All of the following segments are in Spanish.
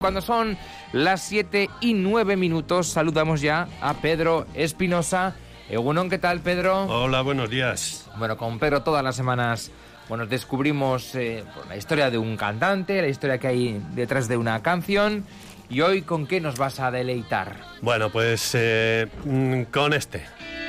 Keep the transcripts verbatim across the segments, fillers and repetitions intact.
Cuando son las siete y nueve minutos, saludamos ya a Pedro Espinosa. Egunon, ¿qué tal, Pedro? Hola, buenos días. Bueno, con Pedro todas las semanas bueno, descubrimos eh, la historia de un cantante, la historia que hay detrás de una canción. ¿Y hoy con qué nos vas a deleitar? Bueno, pues eh, con este.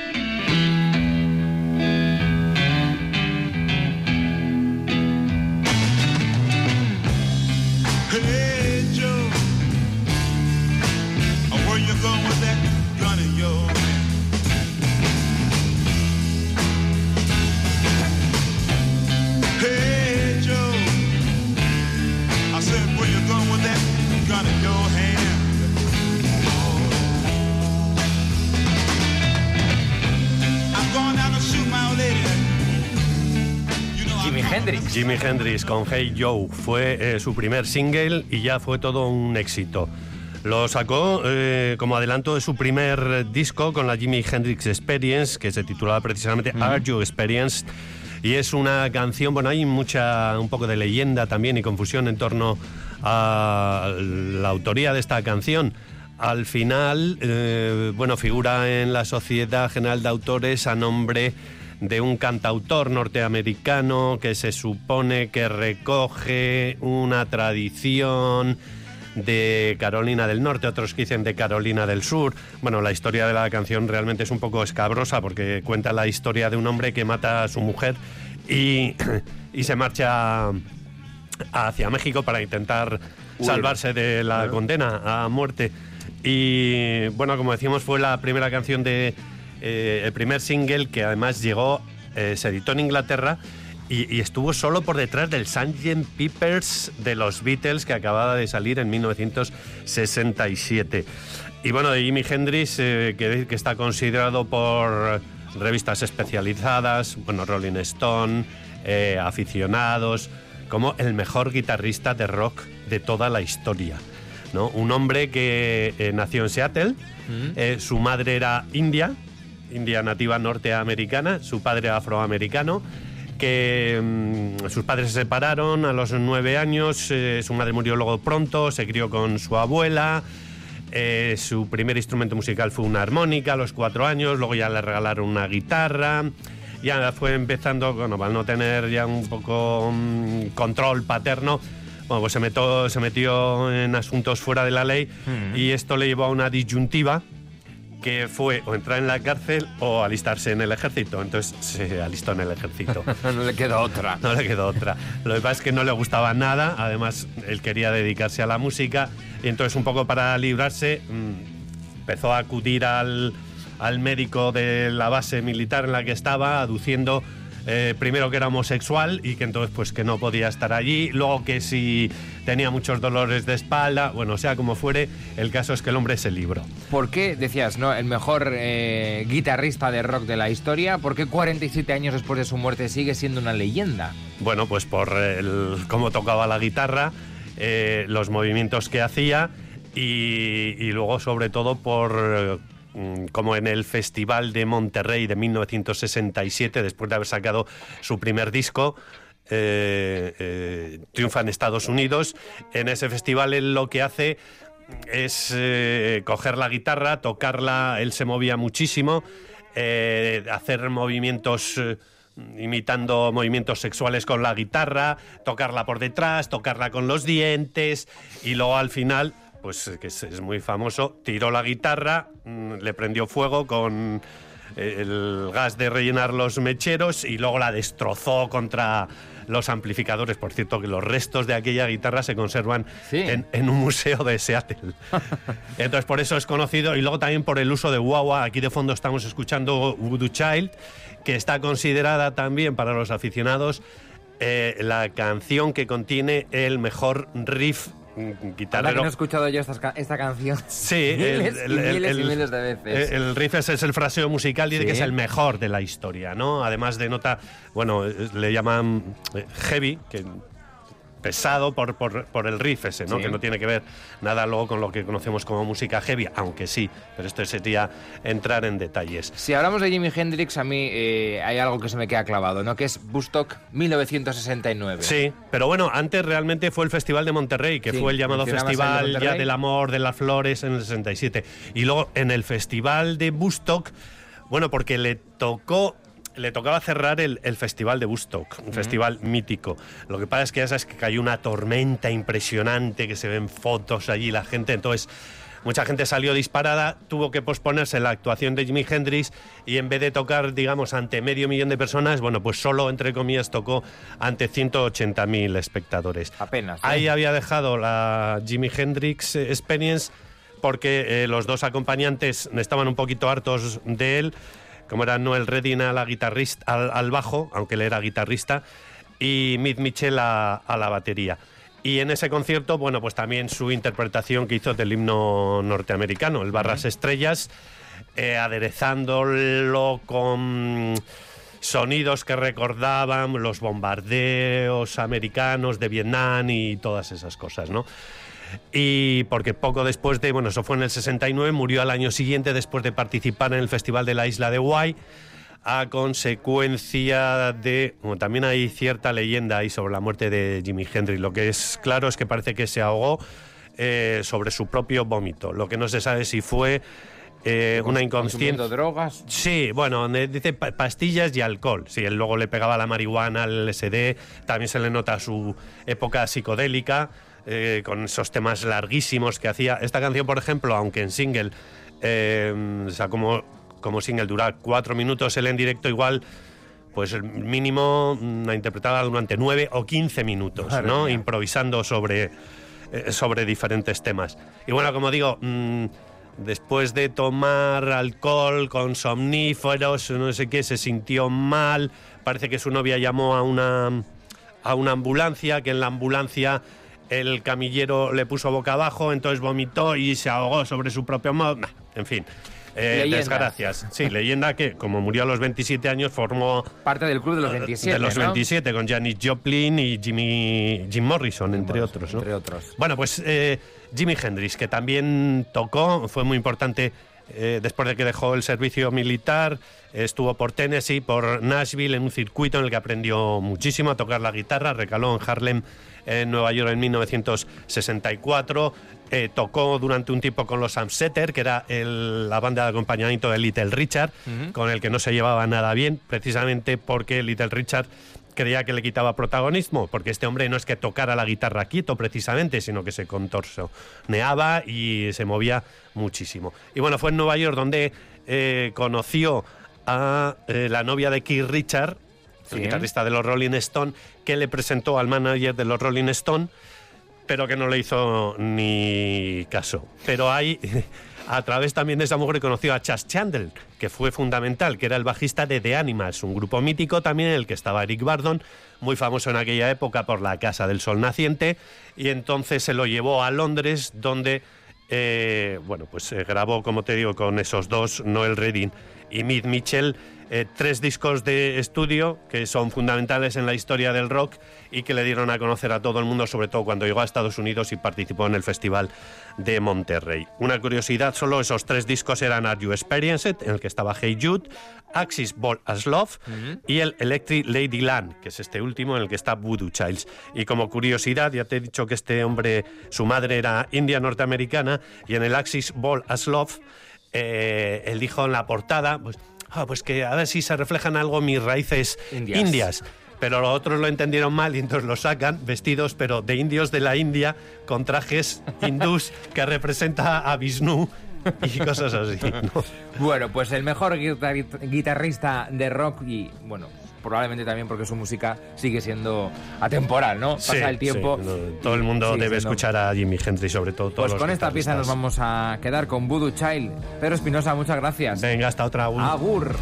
Jimi Hendrix. Jimi Hendrix con Hey Joe fue eh, su primer single y ya fue todo un éxito. Lo sacó eh, como adelanto de su primer disco con la Jimi Hendrix Experience, que se titulaba precisamente mm. Are You Experienced? Y es una canción, bueno, hay mucha, un poco de leyenda también y confusión en torno a la autoría de esta canción. Al final, eh, bueno, figura en la Sociedad General de Autores a nombre de un cantautor norteamericano que se supone que recoge una tradición de Carolina del Norte, otros que dicen de Carolina del Sur. Bueno, la historia de la canción realmente es un poco escabrosa porque cuenta la historia de un hombre que mata a su mujer y, y se marcha hacia México para intentar Uy, salvarse de la ¿eh? condena a muerte. Y bueno, como decíamos, fue la primera canción de eh, el primer single que además llegó, eh, se editó en Inglaterra y, y estuvo solo por detrás del sargento Pepper's de los Beatles, que acababa de salir en mil novecientos sesenta y siete. Y bueno, de Jimi Hendrix, eh, que, que está considerado por revistas especializadas, bueno, Rolling Stone, eh, aficionados, como el mejor guitarrista de rock de toda la historia, ¿no? Un hombre que eh, nació en Seattle, mm. eh, su madre era india, india nativa norteamericana, su padre afroamericano, que mmm, sus padres se separaron a los nueve años, eh, su madre murió luego pronto, se crió con su abuela, eh, su primer instrumento musical fue una armónica a los cuatro años, luego ya le regalaron una guitarra, ya fue empezando, bueno, al no tener ya un poco um, control paterno, bueno, pues se metió, se metió en asuntos fuera de la ley mm. y esto le llevó a una disyuntiva que fue o entrar en la cárcel o alistarse en el ejército. Entonces se alistó en el ejército. No le quedó otra. No le quedó otra. Lo que pasa es que no le gustaba nada, además él quería dedicarse a la música y entonces un poco para librarse mmm, empezó a acudir al, al médico de la base militar en la que estaba, aduciendo Eh, primero que era homosexual y que entonces pues que no podía estar allí, luego que si tenía muchos dolores de espalda, bueno, sea como fuere, el caso es que el hombre se libró. ¿Por qué, decías, no, el mejor eh, guitarrista de rock de la historia, por qué cuarenta y siete años después de su muerte sigue siendo una leyenda? Bueno, pues por el, cómo tocaba la guitarra, eh, los movimientos que hacía y, y luego sobre todo por como en el Festival de Monterrey de mil novecientos sesenta y siete, después de haber sacado su primer disco, eh, eh, triunfa en Estados Unidos. En ese festival él lo que hace es eh, coger la guitarra, tocarla, él se movía muchísimo, eh, hacer movimientos eh, imitando movimientos sexuales con la guitarra, tocarla por detrás, tocarla con los dientes y luego al final, pues que es, es muy famoso, tiró la guitarra, mmm, le prendió fuego con el gas de rellenar los mecheros y luego la destrozó contra los amplificadores. Por cierto, que los restos de aquella guitarra se conservan ¿Sí? en, en un museo de Seattle. Entonces, por eso es conocido y luego también por el uso de wah-wah. Aquí de fondo estamos escuchando Voodoo Child, que está considerada también para los aficionados eh, la canción que contiene el mejor riff guitarrero. Ahora que no he escuchado yo esta, esta canción sí, miles el, el, y miles el, y miles de veces. El, el riff es, es el fraseo musical, dice ¿Sí? que es el mejor de la historia, ¿no? Además de nota, bueno, le llaman heavy, que pesado por, por, por el riff ese, ¿no? Sí. Que no tiene que ver nada luego con lo que conocemos como música heavy, aunque sí, pero esto sería entrar en detalles. Si hablamos de Jimi Hendrix, a mí eh, hay algo que se me queda clavado, ¿no? Que es Woodstock mil novecientos sesenta y nueve. Sí, pero bueno, antes realmente fue el Festival de Monterrey, que sí, fue el llamado Festival ya del Amor, de las Flores en el sesenta y siete. Y luego en el Festival de Woodstock, bueno, porque le tocó... Le tocaba cerrar el, el Festival de Woodstock, un uh-huh. festival mítico. Lo que pasa es que ya sabes que cayó una tormenta impresionante, que se ven fotos allí, la gente, entonces mucha gente salió disparada, tuvo que posponerse la actuación de Jimi Hendrix y en vez de tocar, digamos, ante medio millón de personas, bueno, pues solo, entre comillas, tocó ante ciento ochenta mil espectadores. Apenas. ¿eh? Ahí había dejado la Jimi Hendrix Experience porque eh, los dos acompañantes estaban un poquito hartos de él, como era Noel Redding a la guitarrista, al, al bajo, aunque él era guitarrista, y Mitch Mitchell a, a la batería. Y en ese concierto, bueno, pues también su interpretación que hizo del himno norteamericano, el Barras Estrellas, eh, aderezándolo con sonidos que recordaban los bombardeos americanos de Vietnam y todas esas cosas, ¿no? Y porque poco después de, bueno, eso fue en el sesenta y nueve, murió al año siguiente después de participar en el Festival de la Isla de Wight a consecuencia de... Bueno, también hay cierta leyenda ahí sobre la muerte de Jimi Hendrix. Lo que es claro es que parece que se ahogó eh, sobre su propio vómito. Lo que no se sabe si fue eh, una inconsciencia... drogas? Sí, bueno, dice pastillas y alcohol. Sí, él luego le pegaba la marihuana, el L S D, también se le nota su época psicodélica, Eh, con esos temas larguísimos que hacía. Esta canción, por ejemplo, aunque en single, eh, o sea, como, como single dura cuatro minutos, él en directo igual, pues el mínimo la interpretaba durante nueve o quince minutos, Madre ¿no? Mía. Improvisando sobre, eh, sobre diferentes temas. Y bueno, como digo, mmm, después de tomar alcohol con somníferos, no sé qué, se sintió mal, parece que su novia llamó a una, a una ambulancia, que en la ambulancia el camillero le puso boca abajo, entonces vomitó y se ahogó sobre su propio modo. Nah, en fin, eh, desgracias. Sí, leyenda que, como murió a los veintisiete años, formó... parte del club de los veintisiete, De los ¿no? veintisiete, con Janis Joplin y Jimmy, Jim Morrison, Jim entre Morrison, otros, ¿no? Entre otros. Bueno, pues eh, Jimi Hendrix, que también tocó, fue muy importante eh, después de que dejó el servicio militar, estuvo por Tennessee, por Nashville, en un circuito en el que aprendió muchísimo a tocar la guitarra, recaló en Harlem, en Nueva York, en mil novecientos sesenta y cuatro, eh, tocó durante un tiempo con los Amsetter, que era el, la banda de acompañamiento de Little Richard, uh-huh. con el que no se llevaba nada bien, precisamente porque Little Richard creía que le quitaba protagonismo, porque este hombre no es que tocara la guitarra quieto precisamente, sino que se contorsioneaba y se movía muchísimo. Y bueno, fue en Nueva York donde eh, conoció a eh, la novia de Keith Richards, el sí. guitarrista de los Rolling Stones, que le presentó al manager de los Rolling Stones, pero que no le hizo ni caso. Pero ahí, a través también de esa mujer, conoció a Chas Chandler, que fue fundamental, que era el bajista de The Animals, un grupo mítico también en el que estaba Eric Burdon, muy famoso en aquella época por La Casa del Sol Naciente, y entonces se lo llevó a Londres, donde eh, bueno, pues eh, grabó, como te digo, con esos dos, Noel Redding y Mitch Mitchell, Eh, tres discos de estudio que son fundamentales en la historia del rock y que le dieron a conocer a todo el mundo, sobre todo cuando llegó a Estados Unidos y participó en el Festival de Monterrey. Una curiosidad, solo esos tres discos eran Are You Experienced, en el que estaba Hey Jude, Axis Ball as Love uh-huh. y el Electric Ladyland, que es este último en el que está Voodoo Childs. Y como curiosidad, ya te he dicho que este hombre, su madre era india norteamericana, y en el Axis Ball as Love, eh, él dijo en la portada, pues Ah, pues que a ver si se reflejan algo mis raíces indias. indias. Pero los otros lo entendieron mal y entonces lo sacan vestidos, pero de indios de la India, con trajes hindús que representa a Vishnu y cosas así, ¿no? Bueno, pues el mejor guitar- guitarrista de rock y, bueno, probablemente también porque su música sigue siendo atemporal, ¿no? Pasa sí, el tiempo. Sí, no, todo el mundo debe siendo... escuchar a Jimi Hendrix, sobre todo todos Pues con los esta pieza nos vamos a quedar con Voodoo Child. Pedro Espinosa, muchas gracias. Venga, hasta otra. Agur. Agur.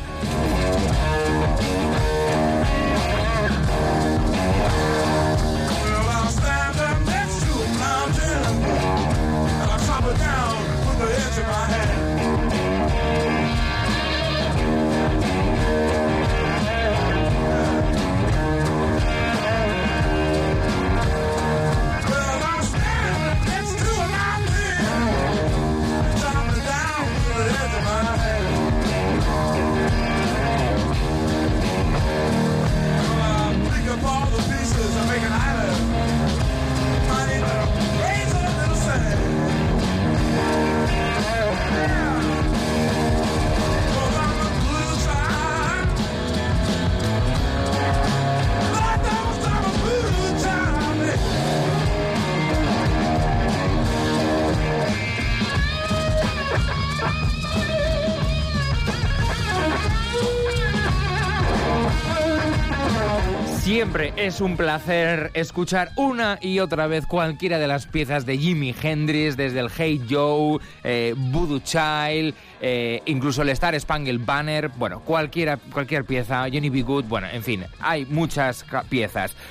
Siempre es un placer escuchar una y otra vez cualquiera de las piezas de Jimi Hendrix, desde el Hey Joe, eh, Voodoo Child, eh, incluso el Star Spangled Banner, bueno, cualquiera, cualquier pieza, Johnny B. Good, bueno, en fin, hay muchas piezas.